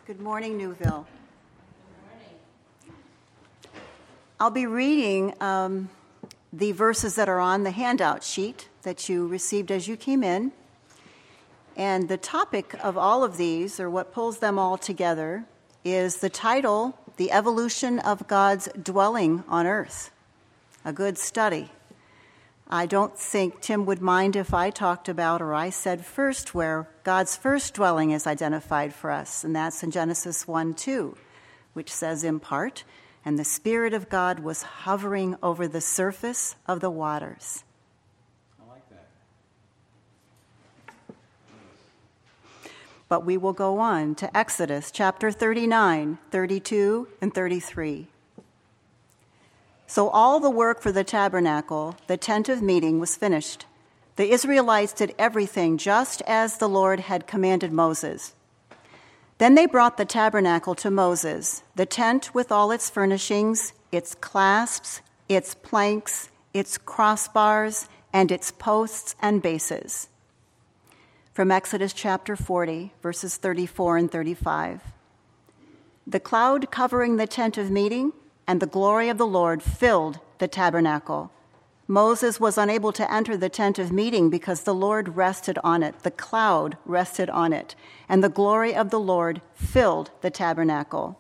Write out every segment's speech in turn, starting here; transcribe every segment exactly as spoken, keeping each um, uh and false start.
Good morning, Newville. Good morning. I'll be reading um, the verses that are on the handout sheet that you received as you came in. And the topic of all of these, or what pulls them all together, is the title, The Evolution of God's Dwelling on Earth. A good study. I don't think Tim would mind if I talked about, or I said first, where God's first dwelling is identified for us, and that's in Genesis one two, which says in part, "And the Spirit of God was hovering over the surface of the waters." I like that. But we will go on to Exodus chapter thirty-nine, thirty-two, and thirty-three. So all the work for the tabernacle, the tent of meeting, was finished. The Israelites did everything just as the Lord had commanded Moses. Then they brought the tabernacle to Moses, the tent with all its furnishings, its clasps, its planks, its crossbars, and its posts and bases. From Exodus chapter forty, verses thirty-four and thirty-five. The cloud covering the tent of meeting and the glory of the Lord filled the tabernacle. Moses was unable to enter the tent of meeting because the Lord rested on it. The cloud rested on it, and the glory of the Lord filled the tabernacle.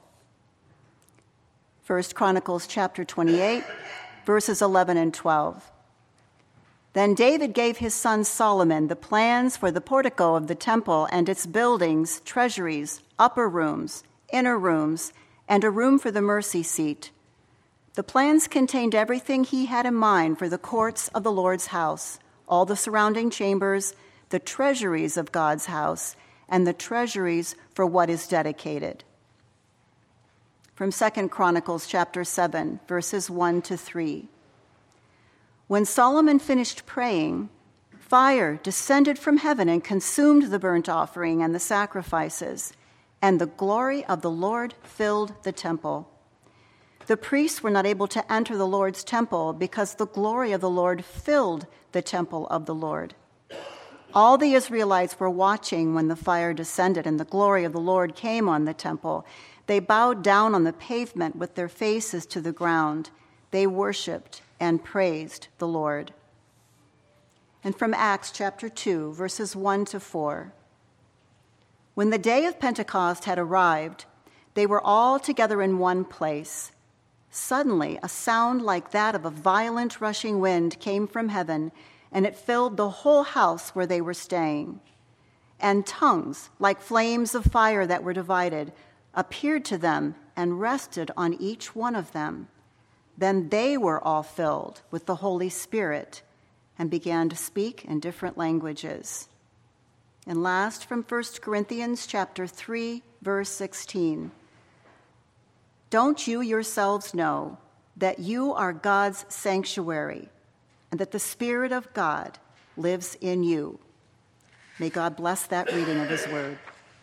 First Chronicles chapter twenty-eight, verses eleven and twelve. Then David gave his son Solomon the plans for the portico of the temple and its buildings, treasuries, upper rooms, inner rooms, and a room for the mercy seat. The plans contained everything he had in mind for the courts of the Lord's house, all the surrounding chambers, the treasuries of God's house, and the treasuries for what is dedicated. From Second Chronicles chapter seven, verses one to three. When Solomon finished praying, fire descended from heaven and consumed the burnt offering and the sacrifices, and the glory of the Lord filled the temple. The priests were not able to enter the Lord's temple because the glory of the Lord filled the temple of the Lord. All the Israelites were watching when the fire descended and the glory of the Lord came on the temple. They bowed down on the pavement with their faces to the ground. They worshiped and praised the Lord. And from Acts chapter two, verses one to four. When the day of Pentecost had arrived, they were all together in one place. Suddenly, a sound like that of a violent rushing wind came from heaven, and it filled the whole house where they were staying. And tongues, like flames of fire that were divided, appeared to them and rested on each one of them. Then they were all filled with the Holy Spirit and began to speak in different languages. And last, from First Corinthians chapter three, verse sixteen. Don't you yourselves know that you are God's sanctuary and that the Spirit of God lives in you? May God bless that reading of his word.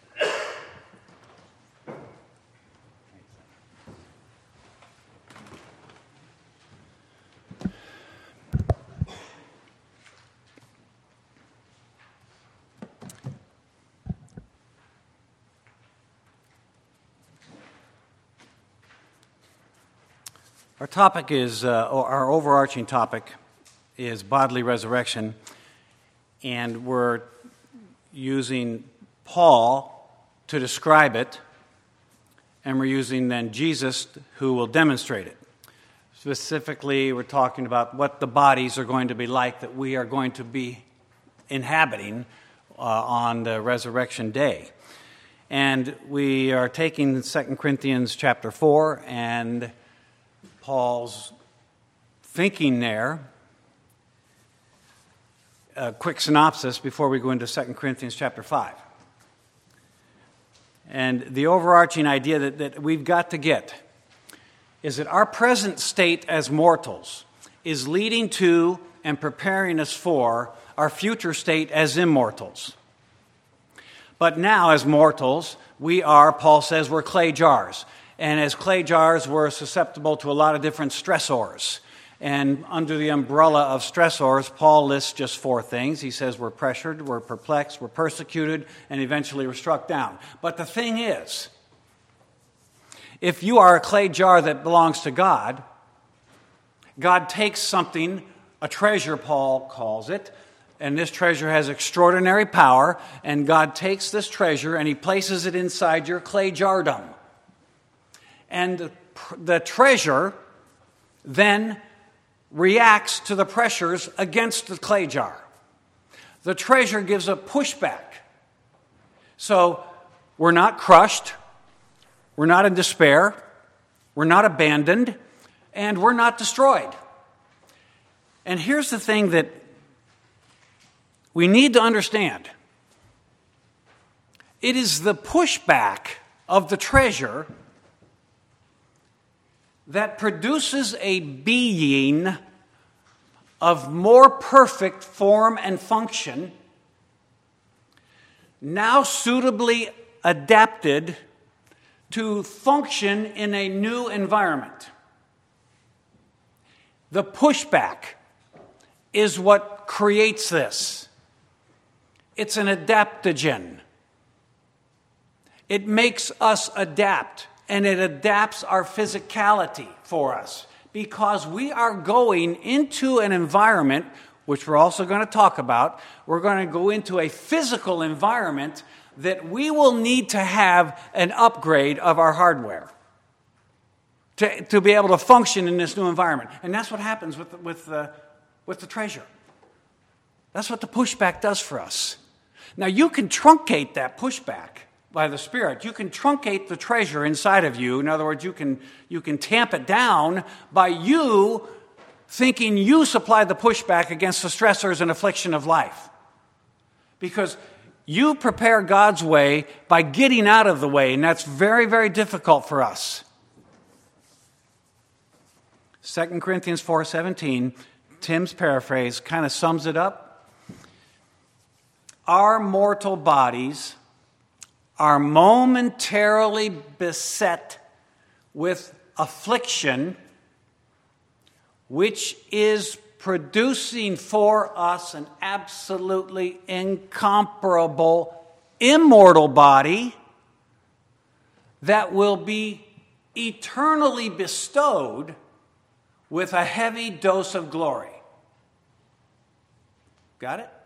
Our topic is, uh, our overarching topic is bodily resurrection, and we're using Paul to describe it, and we're using then Jesus who will demonstrate it. Specifically, we're talking about what the bodies are going to be like that we are going to be inhabiting uh, on the resurrection day. And we are taking Second Corinthians chapter four and Paul's thinking there. A quick synopsis before we go into Second Corinthians chapter five. And the overarching idea that, that we've got to get is that our present state as mortals is leading to and preparing us for our future state as immortals. But now, as mortals, we are, Paul says, we're clay jars. And as clay jars, we're susceptible to a lot of different stressors. And under the umbrella of stressors, Paul lists just four things. He says we're pressured, we're perplexed, we're persecuted, and eventually we're struck down. But the thing is, if you are a clay jar that belongs to God, God takes something, a treasure, Paul calls it, and this treasure has extraordinary power, and God takes this treasure and he places it inside your clay jardom. And the, the treasure then reacts to the pressures against the clay jar. The treasure gives a pushback. So we're not crushed, we're not in despair, we're not abandoned, and we're not destroyed. And here's the thing that we need to understand. It is the pushback of the treasure that produces a being of more perfect form and function, now suitably adapted to function in a new environment. The pushback is what creates this. It's an adaptogen. It makes us adapt, and it adapts our physicality for us because we are going into an environment, which we're also going to talk about. We're going to go into a physical environment that we will need to have an upgrade of our hardware to, to be able to function in this new environment. And that's what happens with, with, the, with the treasure. That's what the pushback does for us. Now, you can truncate that pushback by the Spirit. You can truncate the treasure inside of you. In other words, you can, you can tamp it down by you thinking you supply the pushback against the stressors and affliction of life. Because you prepare God's way by getting out of the way, and that's very, very difficult for us. Second Corinthians four seventeen, Tim's paraphrase, kind of sums it up. Our mortal bodies are momentarily beset with affliction, which is producing for us an absolutely incomparable, immortal body that will be eternally bestowed with a heavy dose of glory. Got it?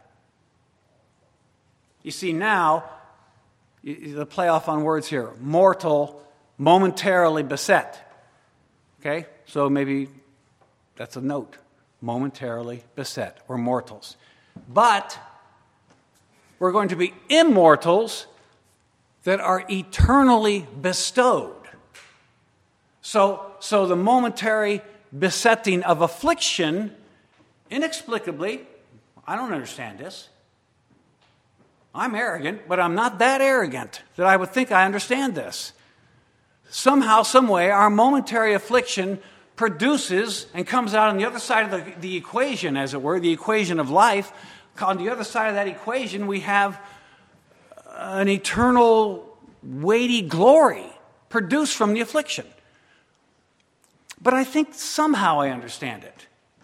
You see, now, the play off on words here, mortal, momentarily beset. Okay? So maybe that's a note. Momentarily beset. We're mortals. But we're going to be immortals that are eternally bestowed. So, so the momentary besetting of affliction, inexplicably, I don't understand this. I'm arrogant, but I'm not that arrogant that I would think I understand this. Somehow, some way, our momentary affliction produces and comes out on the other side of the, the equation, as it were, the equation of life. On the other side of that equation, we have an eternal, weighty glory produced from the affliction. But I think somehow I understand it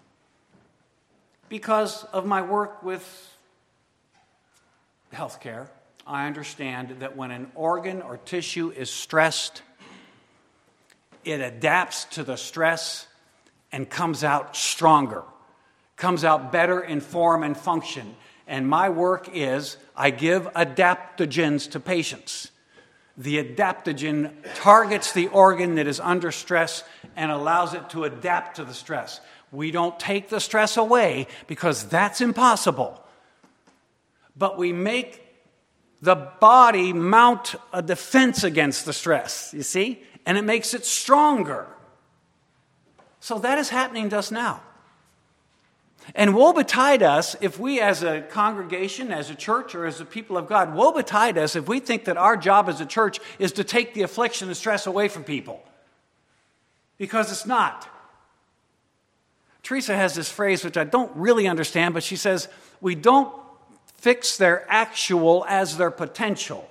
because of my work with healthcare. I understand that when an organ or tissue is stressed, it adapts to the stress and comes out stronger, comes out better in form and function. And my work is I give adaptogens to patients. The adaptogen targets the organ that is under stress and allows it to adapt to the stress. We don't take the stress away because that's impossible. But we make the body mount a defense against the stress, you see? And it makes it stronger. So that is happening to us now. And woe betide us if we as a congregation, as a church, or as a people of God, woe betide us if we think that our job as a church is to take the affliction and stress away from people. Because it's not. Teresa has this phrase which I don't really understand, but she says, we don't fix their actual as their potential.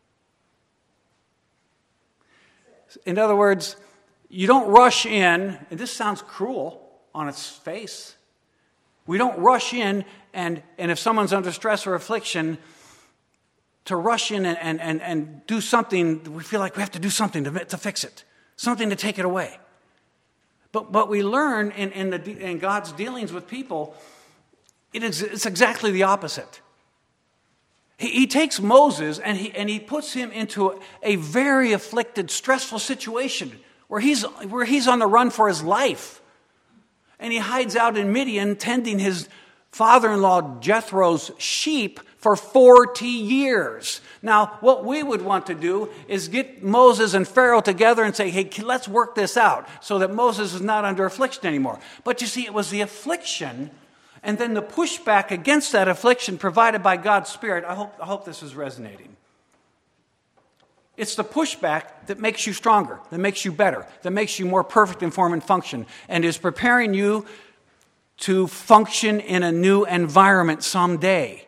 In other words, you don't rush in, and this sounds cruel on its face. We don't rush in, and, and if someone's under stress or affliction, to rush in and, and, and, and do something, we feel like we have to do something to, to fix it. something to take it away. But but we learn in, in, the, in God's dealings with people, it is, it's exactly the opposite. He, he takes Moses and he, and he puts him into a very afflicted, stressful situation where he's, where he's on the run for his life. And he hides out in Midian tending his father-in-law Jethro's sheep for forty years. Now, what we would want to do is get Moses and Pharaoh together and say, hey, let's work this out so that Moses is not under affliction anymore. But you see, it was the affliction and then the pushback against that affliction provided by God's Spirit. I hope, I hope this is resonating. It's the pushback that makes you stronger, that makes you better, that makes you more perfect in form and function, and is preparing you to function in a new environment someday.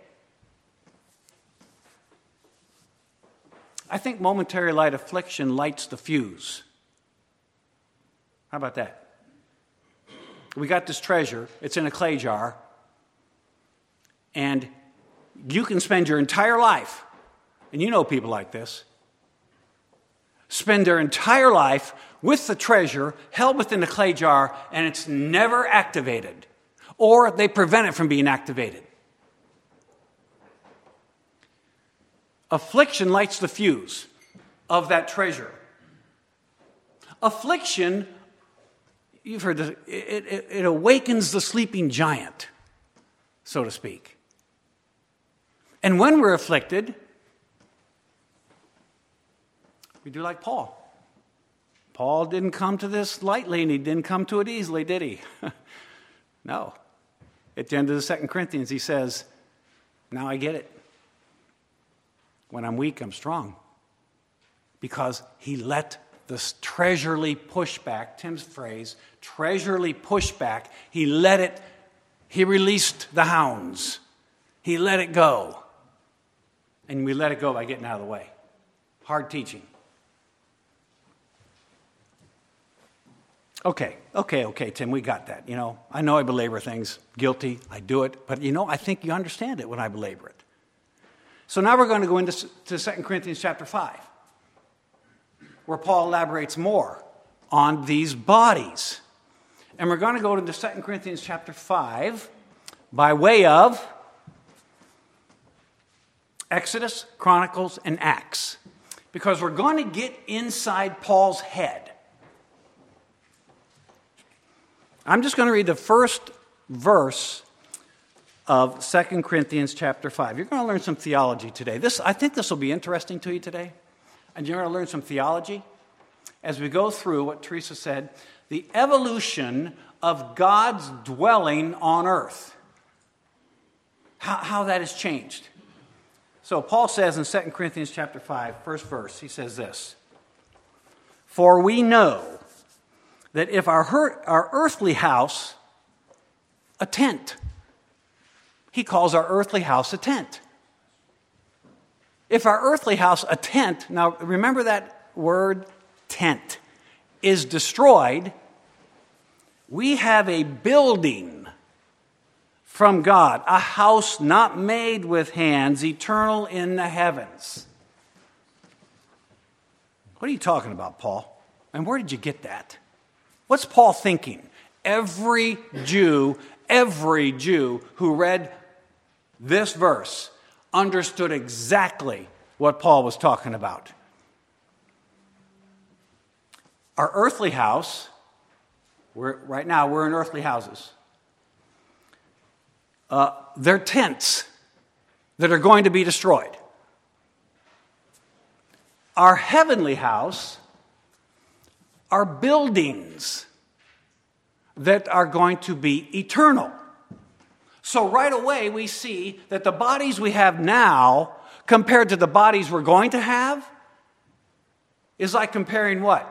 I think momentary light affliction lights the fuse. How about that? We got this treasure. It's in a clay jar. And you can spend your entire life, and you know people like this, spend their entire life with the treasure held within the clay jar, and it's never activated. Or they prevent it from being activated. Affliction lights the fuse of that treasure. Affliction, you've heard this, it, it, it awakens the sleeping giant, so to speak. And when we're afflicted, we do like Paul. Paul didn't come to this lightly, and he didn't come to it easily, did he? No. At the end of the Second Corinthians, he says, now I get it. When I'm weak, I'm strong. Because he let this treasurely pushback, Tim's phrase, treasurely pushback, he let it, he released the hounds. He let it go. And we let it go by getting out of the way. Hard teaching. Okay, okay, okay, Tim, we got that. You know, I know I belabor things. Guilty, I do it. But, you know, I think you understand it when I belabor it. So now we're going to go into to Second Corinthians chapter five, where Paul elaborates more on these bodies. And we're going to go to Second Corinthians chapter five by way of Exodus, Chronicles, and Acts. Because we're going to get inside Paul's head. I'm just going to read the first verse of Second Corinthians chapter five. You're going to learn some theology today. This, I think this will be interesting to you today. And you're going to learn some theology as we go through what Teresa said, the evolution of God's dwelling on earth. How, how that has changed. So Paul says in Second Corinthians chapter five, first verse, he says this, for we know that if our, her- our earthly house, a tent, he calls our earthly house a tent. If our earthly house, a tent, now remember that word tent, is destroyed, we have a building from God, a house not made with hands, eternal in the heavens. What are you talking about, Paul? And where did you get that? What's Paul thinking? Every Jew, every Jew who read this verse understood exactly what Paul was talking about. Our earthly house, we're, right now we're in earthly houses. Uh, they're tents that are going to be destroyed. Our heavenly house are buildings that are going to be eternal. So right away we see that the bodies we have now compared to the bodies we're going to have is like comparing what?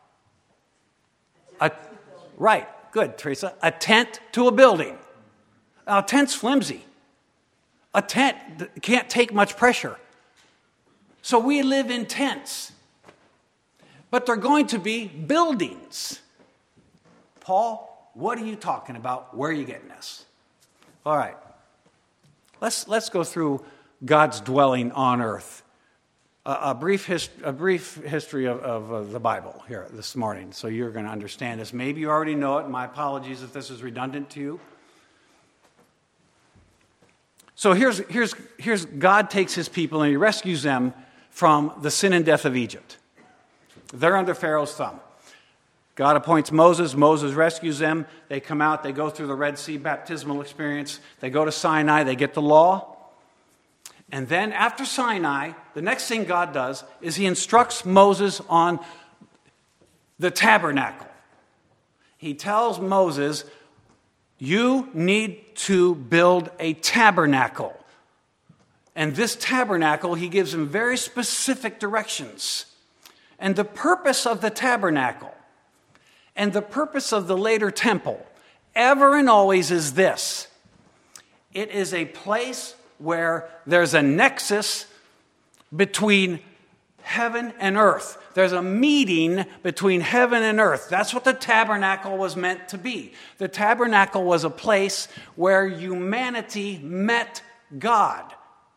A, right, good, Teresa. A tent to a building. Now, a tent's flimsy. A tent can't take much pressure. So we live in tents. But they're going to be buildings. Paul, what are you talking about? Where are you getting this? All right. Let's, let's go through God's dwelling on earth. a, a, brief, hist- a brief history of, of uh, the Bible here this morning, so you're going to understand this. Maybe you already know it. My apologies if this is redundant to you. So here's, here's, here's God takes his people and he rescues them from the sin and death of Egypt. They're under Pharaoh's thumb. God appoints Moses. Moses rescues them. They come out. They go through the Red Sea baptismal experience. They go to Sinai. They get the law. And then after Sinai, the next thing God does is he instructs Moses on the tabernacle. He tells Moses, you need to build a tabernacle. And this tabernacle, he gives him very specific directions. And the purpose of the tabernacle and the purpose of the later temple, ever and always, is this. It is a place where there's a nexus between heaven and earth. There's a meeting between heaven and earth. That's what the tabernacle was meant to be. The tabernacle was a place where humanity met God.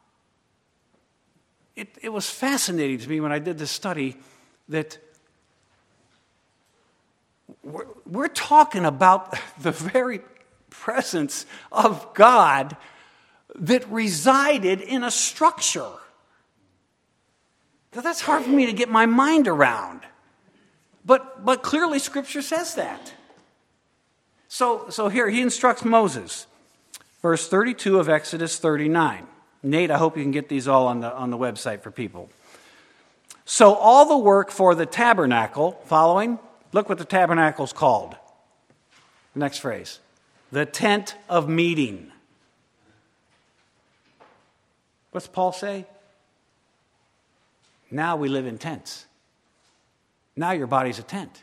It, it was fascinating to me when I did this study that we're, we're talking about the very presence of God that resided in a structure. Now, that's hard for me to get my mind around. But, but clearly Scripture says that. So, so here, he instructs Moses. Verse thirty-two of Exodus thirty-nine. Nate, I hope you can get these all on the, on the website for people. So all the work for the tabernacle, following, look what the tabernacle's called. Next phrase. The tent of meeting. What's Paul say? Now we live in tents. Now your body's a tent.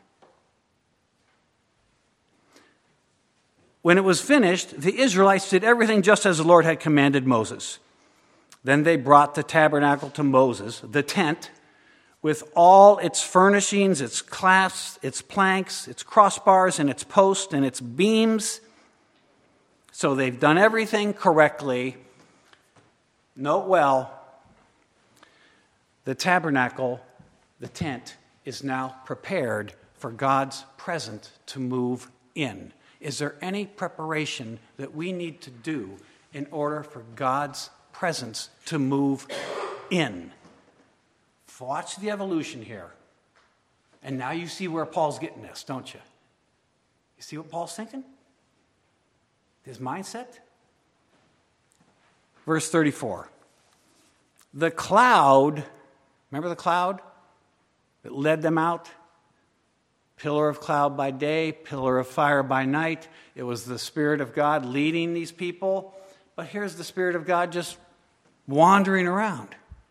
When it was finished, the Israelites did everything just as the Lord had commanded Moses. Then they brought the tabernacle to Moses, the tent, with all its furnishings, its clasps, its planks, its crossbars, and its posts, and its beams. So they've done everything correctly. Note well, the tabernacle, the tent, is now prepared for God's presence to move in. Is there any preparation that we need to do in order for God's presence to move in? Watch the evolution here. And now you see where Paul's getting this, don't you? You see what Paul's thinking? His mindset? Verse thirty-four. The cloud, remember the cloud that led them out? Pillar of cloud by day, pillar of fire by night. It was the Spirit of God leading these people. But here's the Spirit of God just wandering around.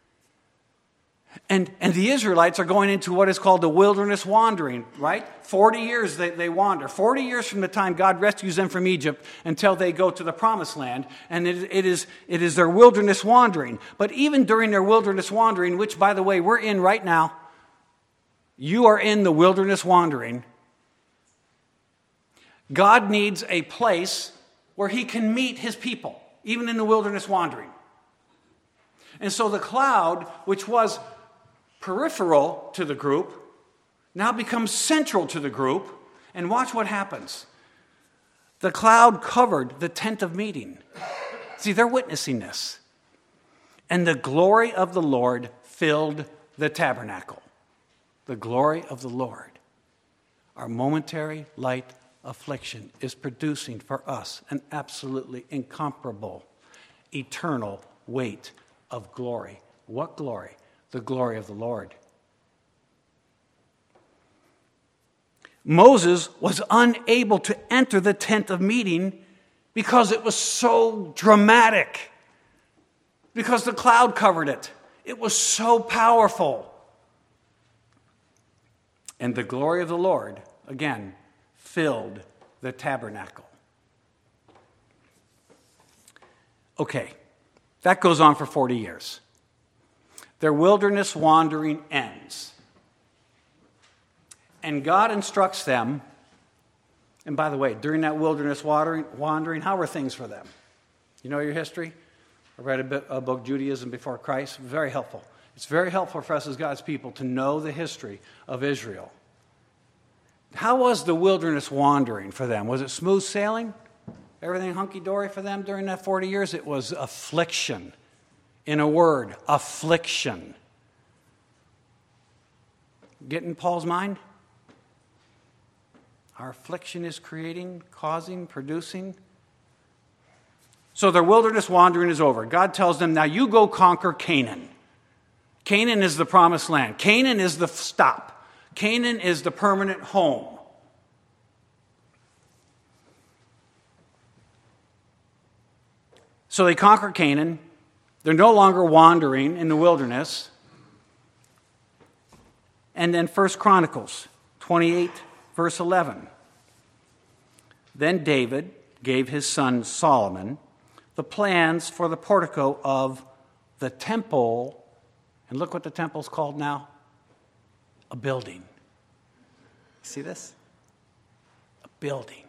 And, and the Israelites are going into what is called the wilderness wandering, right? Forty years they, they wander. Forty years from the time God rescues them from Egypt until they go to the promised land. And it, it, is, it is their wilderness wandering. But even during their wilderness wandering, which, by the way, we're in right now, you are in the wilderness wandering. God needs a place where he can meet his people, even in the wilderness wandering. And so the cloud, which was peripheral to the group, now becomes central to the group. And watch what happens. The cloud covered the tent of meeting. See, they're witnessing this. And the glory of the Lord filled the tabernacle. The glory of the Lord. Our momentary light affliction is producing for us an absolutely incomparable, eternal weight of glory. What glory? The glory of the Lord. Moses was unable to enter the tent of meeting because it was so dramatic. Because the cloud covered it. It was so powerful. And the glory of the Lord, again, filled the tabernacle. Okay, that goes on for forty years. Their wilderness wandering ends. And God instructs them, and by the way, during that wilderness wandering, wandering how were things for them? You know your history? I read a, bit, a book, Judaism Before Christ, very helpful. It's very helpful for us as God's people to know the history of Israel. How was the wilderness wandering for them? Was it smooth sailing? Everything hunky-dory for them during that forty years? It was affliction. In a word, affliction. Getting Paul's mind? Our affliction is creating, causing, producing. So their wilderness wandering is over. God tells them, now you go conquer Canaan. Canaan is the promised land. Canaan is the stop. Canaan is the permanent home. So they conquer Canaan. They're no longer wandering in the wilderness. And then First Chronicles twenty-eight, verse eleven. Then David gave his son Solomon the plans for the portico of the temple. And look what the temple's called now. A building. See this? A building.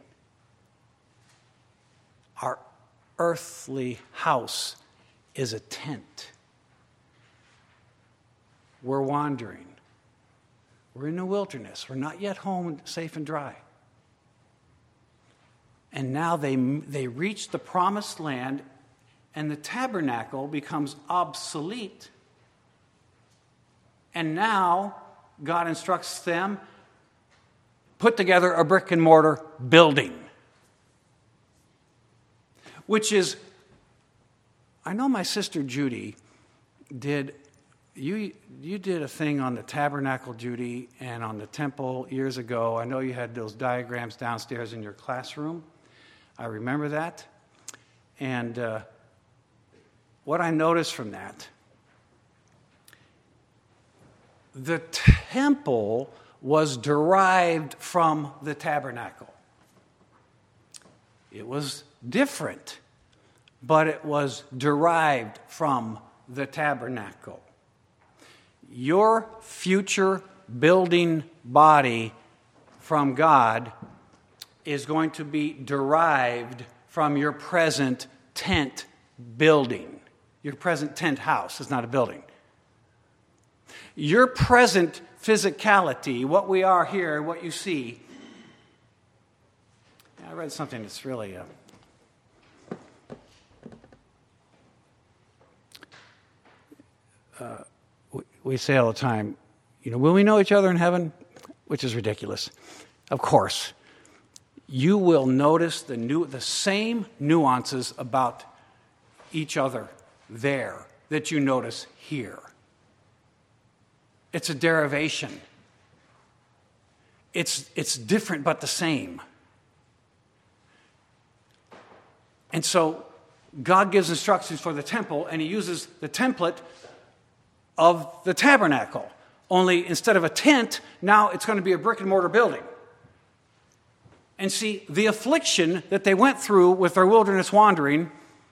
Our earthly house is a tent. We're wandering. We're in the wilderness. We're not yet home safe and dry. And now they, they reach the promised land, and the tabernacle becomes obsolete. And now God instructs them, put together a brick and mortar building. Which is, I know my sister Judy did, you you did a thing on the tabernacle, Judy, and on the temple years ago. I know you had those diagrams downstairs in your classroom. I remember that. And uh, what I noticed from that, the temple was derived from the tabernacle. It was different, but it was derived from the tabernacle. Your future building body from God is going to be derived from your present tent building. Your present tent house is not a building. Your present physicality, what we are here, what you see. I read something that's really... Uh, uh, we, we say all the time, you know, will we know each other in heaven? Which is ridiculous. Of course. You will notice the new, the same nuances about each other there that you notice here. It's a derivation. It's, it's different but the same. And so God gives instructions for the temple, and he uses the template of the tabernacle. Only instead of a tent, now it's going to be a brick and mortar building. And see, the affliction that they went through with their wilderness wandering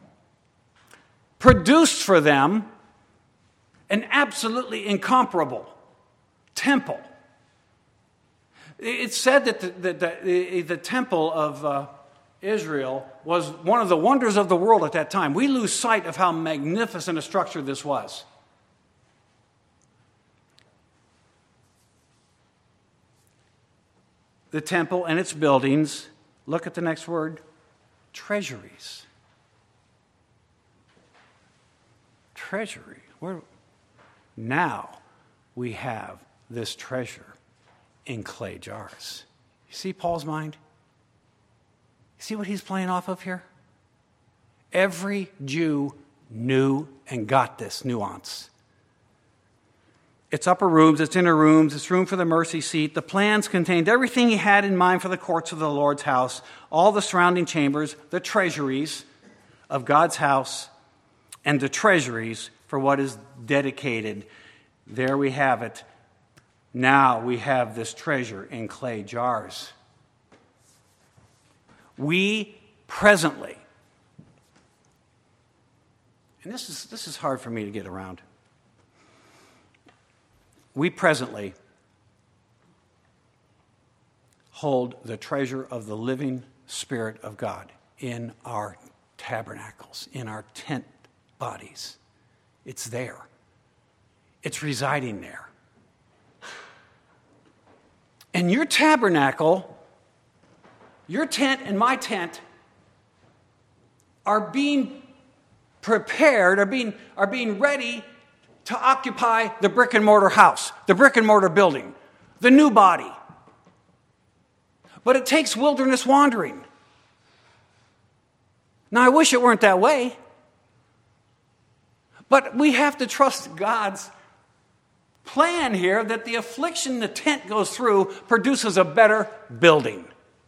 produced for them an absolutely incomparable temple. It's said that the, the, the, the temple of uh, Israel was one of the wonders of the world at that time. We lose sight of how magnificent a structure this was. The temple and its buildings, look at the next word, treasuries. Treasury. Where, now we have this treasure in clay jars. You see Paul's mind? You see what he's playing off of here? Every Jew knew and got this nuance. It's upper rooms, it's inner rooms, it's room for the mercy seat. The plans contained everything he had in mind for the courts of the Lord's house, all the surrounding chambers, the treasuries of God's house, and the treasuries for what is dedicated. There we have it. Now we have this treasure in clay jars. We presently, and this is, this is hard for me to get around. We presently hold the treasure of the living Spirit of God in our tabernacles, in our tent bodies. It's there. It's residing there. And your tabernacle, your tent and my tent, are being prepared, are being, are being ready to occupy the brick and mortar house, the brick and mortar building, the new body. But it takes wilderness wandering. Now, I wish it weren't that way. But we have to trust God's plan here that the affliction the tent goes through produces a better building.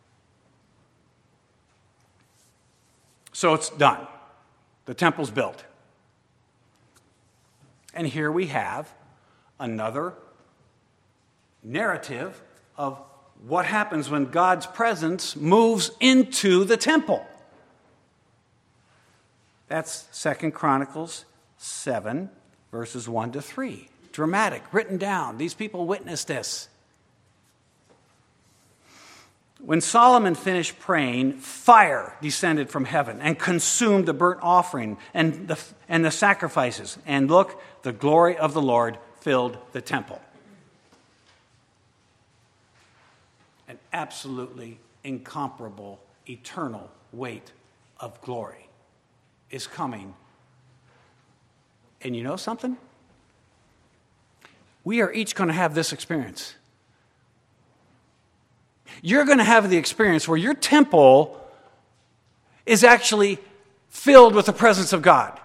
So it's done. The temple's built. And here we have another narrative of what happens when God's presence moves into the temple. That's Second Chronicles seven, verses one to three. Dramatic, written down. These people witnessed this. When Solomon finished praying, fire descended from heaven and consumed the burnt offering and the, and the sacrifices. And look, the glory of the Lord filled the temple. An absolutely incomparable, eternal weight of glory is coming. And you know something? We are each going to have this experience. You're going to have the experience where your temple is actually filled with the presence of God.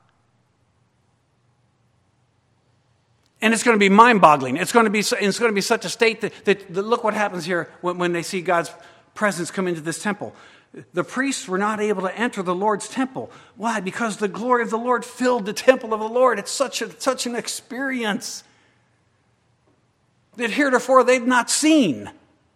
And it's going to be mind-boggling. It's going to be, it's going to be such a state that, that, that look what happens here when, when they see God's presence come into this temple. The priests were not able to enter the Lord's temple. Why? Because the glory of the Lord filled the temple of the Lord. It's such a, such an experience that heretofore they'd not seen.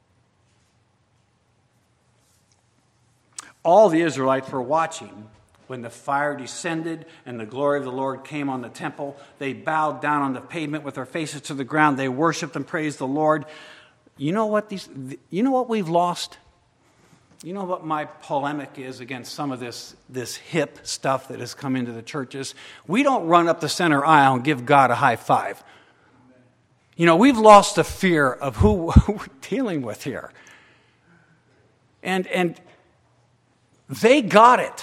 All the Israelites were watching when the fire descended and the glory of the Lord came on the temple. They bowed down on the pavement with their faces to the ground. They worshiped and praised the Lord. You know what these? You know what we've lost? You know what my polemic is against some of this, this hip stuff that has come into the churches? We don't run up the center aisle and give God a high five. You know, we've lost the fear of who, who we're dealing with here. And, and they got it.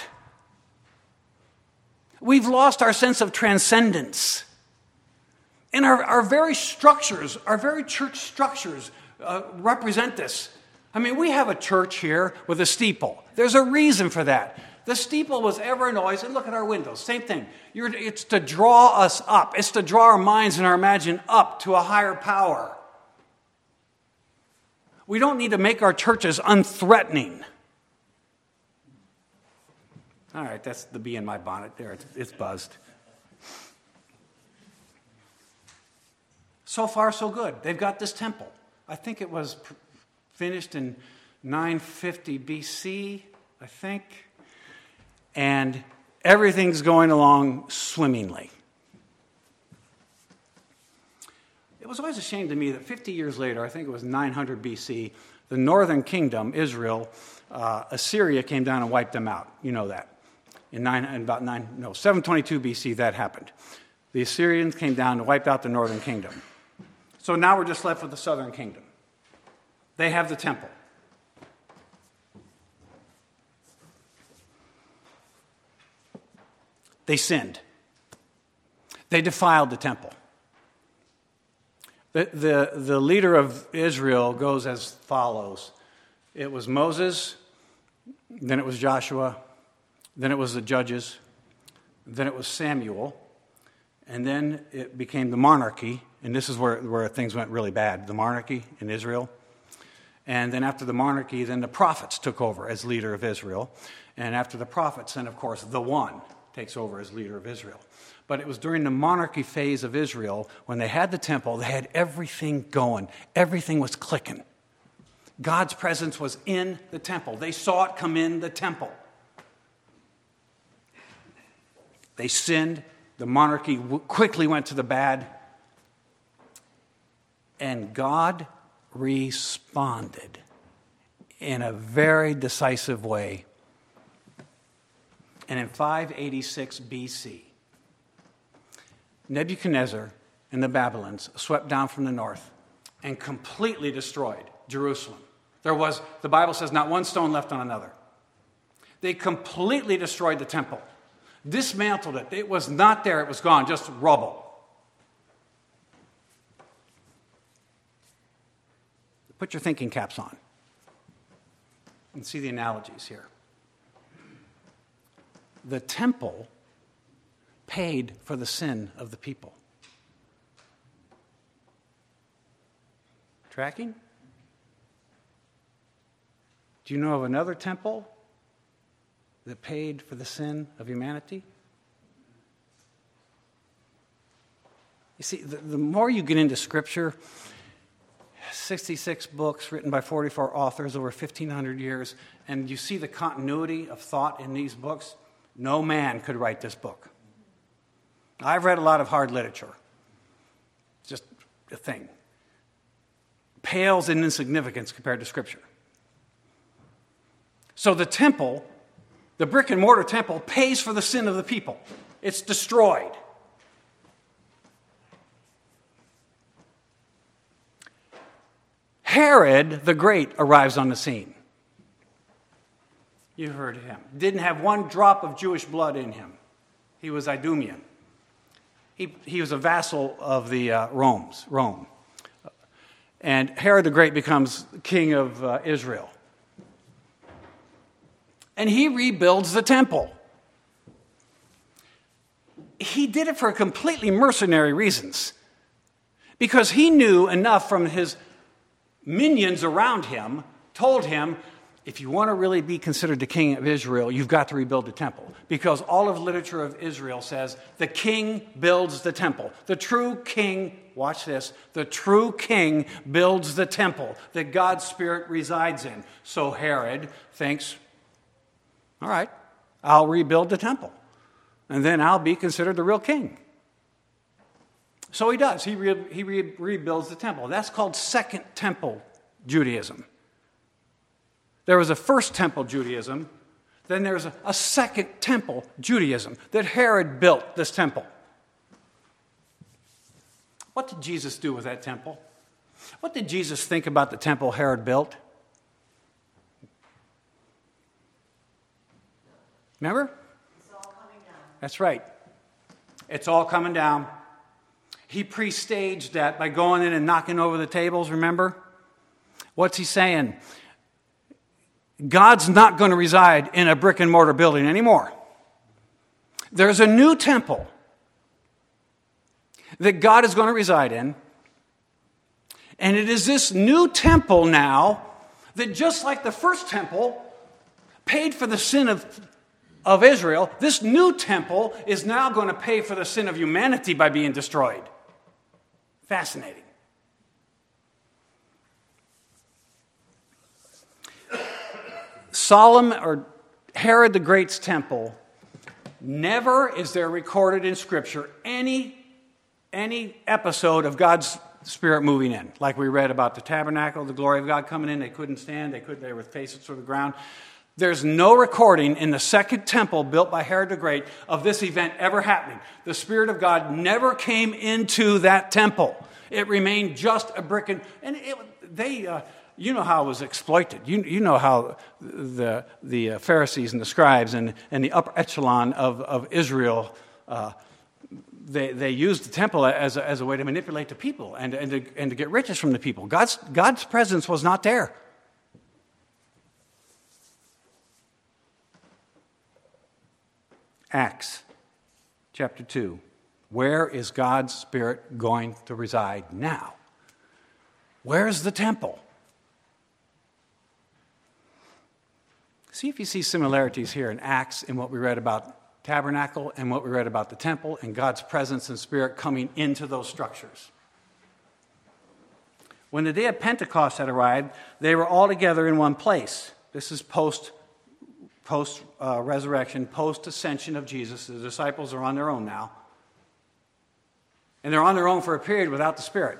We've lost our sense of transcendence. And our, our very structures, our very church structures uh, represent this. I mean, we have a church here with a steeple. There's a reason for that. The steeple was ever noise, and look at our windows. Same thing. You're, it's to draw us up. It's to draw our minds and our imagination up to a higher power. We don't need to make our churches unthreatening. All right, that's the bee in my bonnet there. It's, it's buzzed. So far, so good. They've got this temple. I think it was pr- finished in nine fifty B C, I think. And everything's going along swimmingly. It was always a shame to me that fifty years later, I think it was nine hundred B C, the northern kingdom, Israel, uh, Assyria came down and wiped them out. You know that. In, nine, in about nine, no, seven twenty-two B C, that happened. The Assyrians came down and wiped out the northern kingdom. So now we're just left with the southern kingdom. They have the temple. They sinned. They defiled the temple. The, the, the leader of Israel goes as follows. It was Moses, then it was Joshua, then it was the judges, then it was Samuel, and then it became the monarchy, and this is where, where things went really bad, the monarchy in Israel. And then after the monarchy, then the prophets took over as leader of Israel. And after the prophets, then of course the one takes over as leader of Israel. But it was during the monarchy phase of Israel, when they had the temple, they had everything going. Everything was clicking. God's presence was in the temple. They saw it come in the temple. They sinned. The monarchy w- quickly went to the bad. And God responded in a very decisive way. And in five eighty-six B C, Nebuchadnezzar and the Babylons swept down from the north and completely destroyed Jerusalem. There was, the Bible says, not one stone left on another. They completely destroyed the temple, dismantled it. It was not there, it was gone, just rubble. Put your thinking caps on and see the analogies here. The temple paid for the sin of the people. Tracking? Do you know of another temple that paid for the sin of humanity? You see, the, the more you get into Scripture, sixty-six books written by forty-four authors over fifteen hundred years, and you see the continuity of thought in these books, no man could write this book. I've read a lot of hard literature. It's just a thing. Pales in insignificance compared to Scripture. So the temple, the brick and mortar temple, pays for the sin of the people. It's destroyed. Herod the Great arrives on the scene. You heard him. Didn't have one drop of Jewish blood in him. He was Idumean. He, he was a vassal of the uh, Rome's, Rome. And Herod the Great becomes king of uh, Israel. And he rebuilds the temple. He did it for completely mercenary reasons. Because he knew enough from his minions around him, told him, if you want to really be considered the king of Israel, you've got to rebuild the temple. Because all of literature of Israel says the king builds the temple. The true king, watch this, the true king builds the temple that God's Spirit resides in. So Herod thinks, all right, I'll rebuild the temple. And then I'll be considered the real king. So he does. He, re- he re- rebuilds the temple. That's called Second Temple Judaism. There was a First Temple Judaism. Then there's a, a Second Temple Judaism that Herod built this temple. What did Jesus do with that temple? What did Jesus think about the temple Herod built? Remember? It's all coming down. That's right. It's all coming down. He pre-staged that by going in and knocking over the tables, remember? What's he saying? God's not going to reside in a brick and mortar building anymore. There's a new temple that God is going to reside in. And it is this new temple now that, just like the first temple paid for the sin of, of Israel, this new temple is now going to pay for the sin of humanity by being destroyed. Fascinating. Solomon or Herod the Great's temple, never is there recorded in Scripture any, any episode of God's Spirit moving in. Like we read about the tabernacle, the glory of God coming in. They couldn't stand. They couldn't. They were faces to the ground. There's no recording in the second temple built by Herod the Great of this event ever happening. The Spirit of God never came into that temple. It remained just a brick and, and it, they... Uh, You know how it was exploited. You, you know how the, the Pharisees and the scribes and, and the upper echelon of, of Israel, uh, they, they used the temple as a, as a way to manipulate the people and, and, to, and to get riches from the people. God's, God's presence was not there. Acts chapter two. Where is God's Spirit going to reside now? Where is the temple? See if you see similarities here in Acts in what we read about tabernacle and what we read about the temple and God's presence and Spirit coming into those structures. When the day of Pentecost had arrived, they were all together in one place. This is post, post uh, resurrection, post ascension of Jesus. The disciples are on their own now. And they're on their own for a period without the Spirit.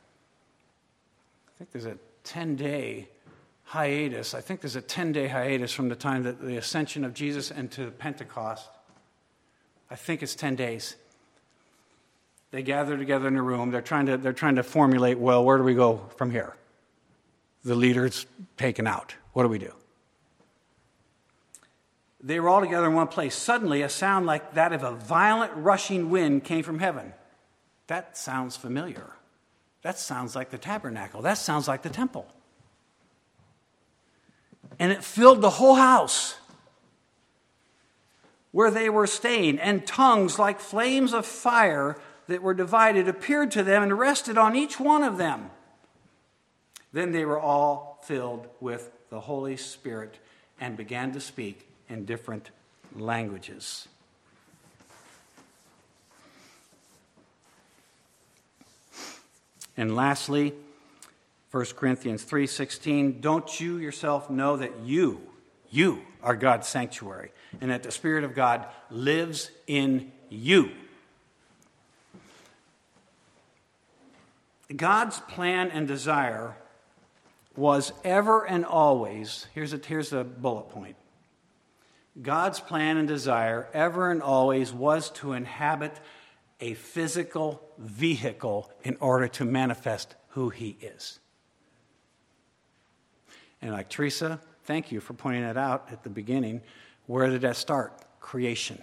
I think there's a ten-day hiatus. I think there's a ten-day hiatus from the time that the ascension of Jesus and to Pentecost. I think it's ten days. They gather together in a room. They're trying to, they're trying to formulate, well, where do we go from here? The leader's taken out. What do we do? They were all together in one place. Suddenly, a sound like that of a violent rushing wind came from heaven. That sounds familiar. That sounds like the tabernacle. That sounds like the temple. And it filled the whole house where they were staying, and tongues like flames of fire that were divided appeared to them and rested on each one of them. Then they were all filled with the Holy Spirit and began to speak in different languages. And lastly, First Corinthians three sixteen, don't you yourself know that you, you are God's sanctuary, and that the Spirit of God lives in you? God's plan and desire was ever and always, here's a, here's a bullet point. God's plan and desire ever and always was to inhabit a physical vehicle in order to manifest who he is. And like Teresa, thank you for pointing that out at the beginning. Where did that start? Creation.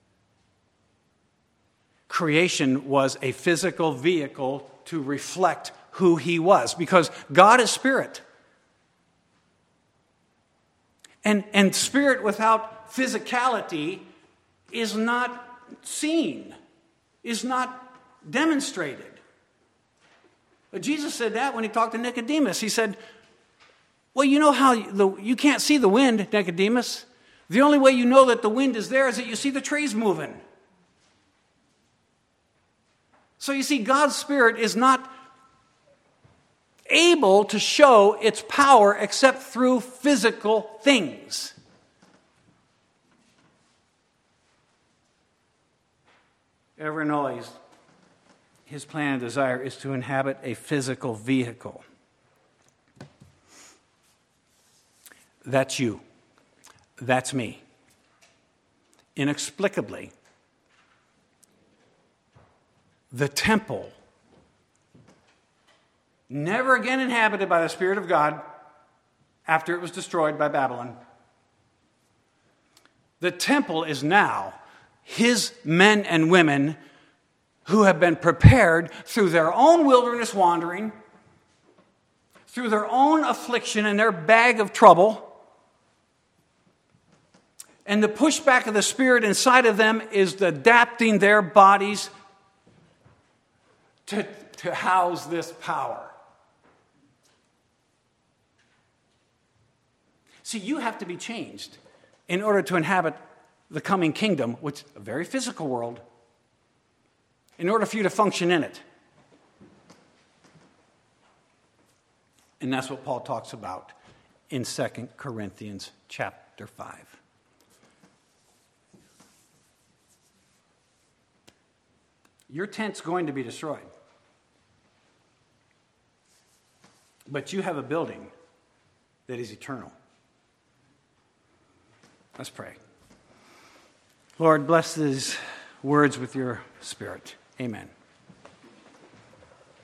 Creation was a physical vehicle to reflect who he was, because God is spirit. And, and spirit without physicality is not seen, is not demonstrated. But Jesus said that when he talked to Nicodemus. He said, well, you know how the, you can't see the wind, Nicodemus. The only way you know that the wind is there is that you see the trees moving. So you see, God's Spirit is not able to show its power except through physical things. Ever and always, his plan and desire is to inhabit a physical vehicle. That's you. That's me. Inexplicably, the temple, never again inhabited by the Spirit of God after it was destroyed by Babylon. The temple is now his men and women who have been prepared through their own wilderness wandering, through their own affliction and their bag of trouble. And the pushback of the Spirit inside of them is adapting their bodies to, to house this power. See, you have to be changed in order to inhabit the coming kingdom, which is a very physical world, in order for you to function in it. And that's what Paul talks about in Second Corinthians chapter five. Your tent's going to be destroyed. But you have a building that is eternal. Let's pray. Lord, bless these words with your Spirit. Amen.